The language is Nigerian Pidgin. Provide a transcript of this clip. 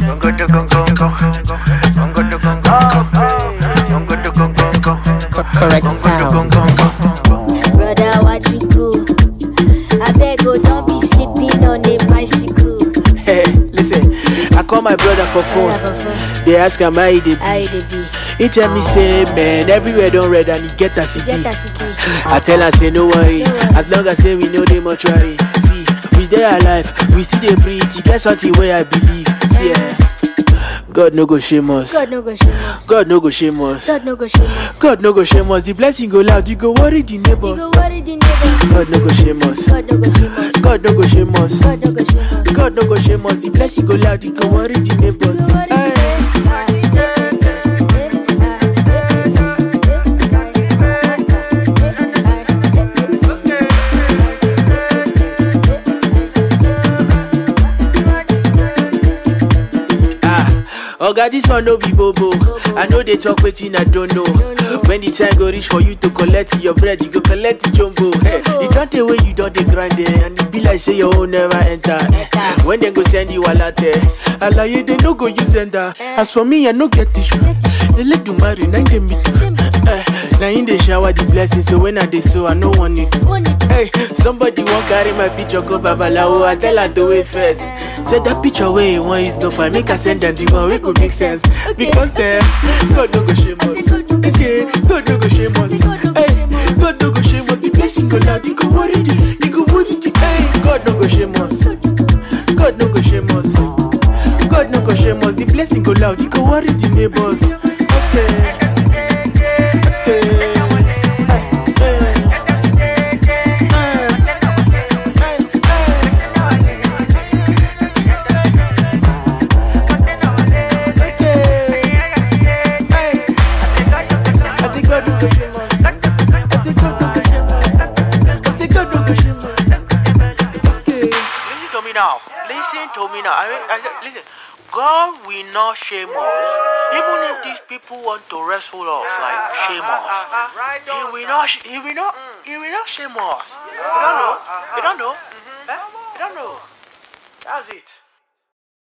Correct sound. Brother, what you do? I beg you, don't be sleeping on a bicycle. Hey, listen, I call my brother for phone. They ask him how he dey be. He tell me say, man, everywhere don't red and he get a CD. I tell her say no worry, as long as say we know the mortuary. See, we dey alive, we still dey breathe. You get something where I believe. See, God no go shame us. God no go shame us. God no go shame us. God no go shame us. God no go shame us. The blessing go loud, you go worry the neighbors. You go worry the neighbors. God no go shame us. God no go shame us. God no go shame us. God no go shame us. God no go shame us. The blessing go loud, you go worry the neighbors. Oga, this one no be bobo. I know they talk wetin I don't know. When the time go reach for you to collect your bread, you go collect the jumbo. Hey, you don't take way you don't dey grind there, and it be like say your own never enter. When they go send you a latte, alaye they no go use enter. As for me, I no get tissue. They let do marry, now they meet. Now in the shower the blessing, so when I dey so I no want it. Hey, somebody won't carry my picture go babalawo. I tell her to wait first. Say that picture where you want is stuff. I make her send them the one we could make sense. Because God no go shame us. Okay, God no go shame us. Hey, God no go shame us. The blessing go loud, he go worry the, he go worry the. Hey, God no go shame us. God no go shame us. God no go shame us. The blessing go loud, he go worry the neighbors. Okay. Now, listen to me now. Listen, God will not shame us. Even if these people want to wrestle us, like shame us, He will not shame us. You don't know? You don't know? You don't know? That's it.